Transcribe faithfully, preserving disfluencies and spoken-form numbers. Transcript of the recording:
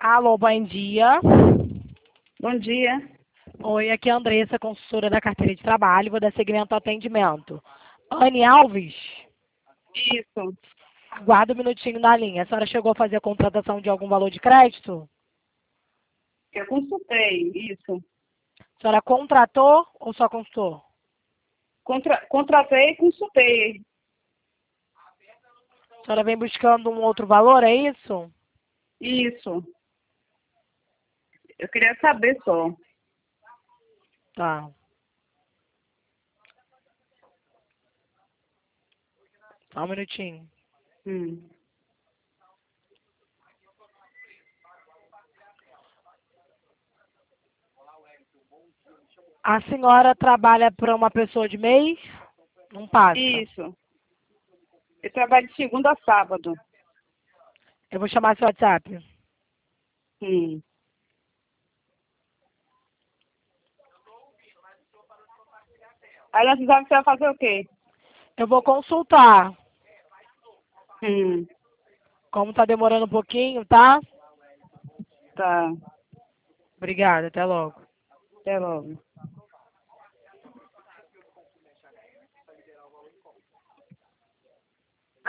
Alô, bom dia. Bom dia. Oi, aqui é a Andressa, consultora da carteira de trabalho. Vou dar seguimento ao atendimento. Anne Alves, Isso. aguarda um minutinho na linha. A senhora chegou a fazer a contratação de algum valor de crédito? Eu consultei, isso. A senhora contratou ou só consultou? Contra, contratei e consultei. A senhora vem buscando um outro valor, é isso? Isso. Eu queria saber só. Tá. Só um minutinho. Hum. A senhora trabalha para uma pessoa de mês? Não passa. Isso. Eu trabalho de segunda a sábado. Eu vou chamar seu WhatsApp. Hum. Aí nós precisamos você vai fazer o quê? Eu vou consultar. Hum. Como tá demorando um pouquinho, tá? Tá. Obrigada, até logo. Até logo.